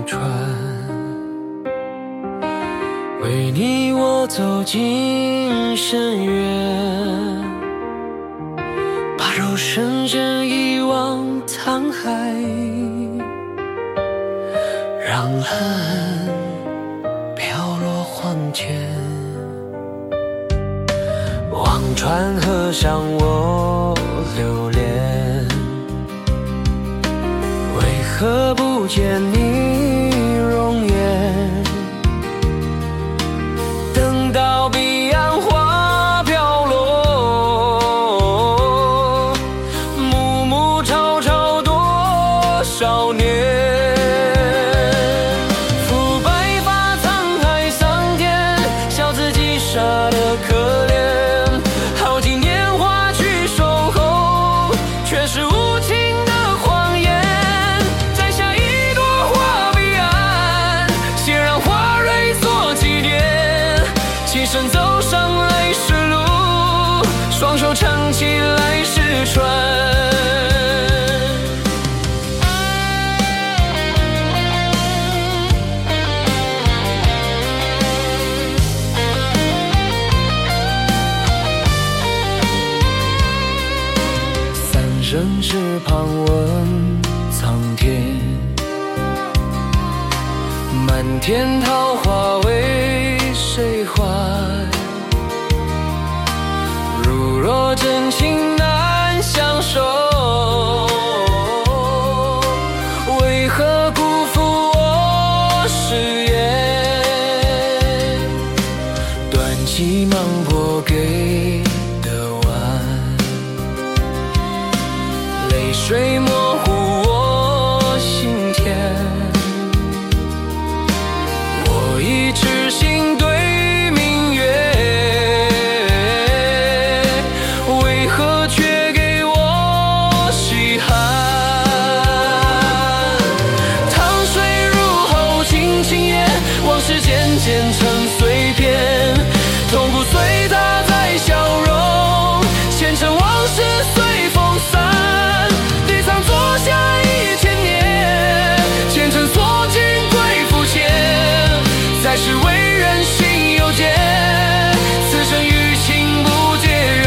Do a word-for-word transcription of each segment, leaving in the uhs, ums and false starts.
船，为你我走进深渊，把肉身间一往沧海，让恨飘落黄泉。望穿河上我留恋，为何不见你容颜？等到彼岸花飘落，暮暮朝朝多少年。抚白发沧海桑田，笑自己傻得可怜。耗尽年华去守候，却是无情的谎言。摘下一朵花彼岸，先让花蕊做纪念。起身走上来时路，双手撑起来时船。生时旁问苍天，满天桃花为谁还？如若真情难相守，为何辜负我誓言？断气忙破给水模糊我心田，我已痴心对明月，为何却给我稀罕？汤水入喉轻轻咽，往事渐渐成碎片，痛苦随它在消融，前尘往事随风散。坐下一千年，前尘锁进归府前，再是为人心有结，此生与情不结缘。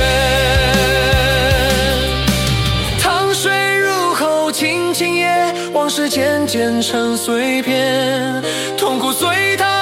汤水入喉轻轻咽，往事渐渐成碎片，痛苦随它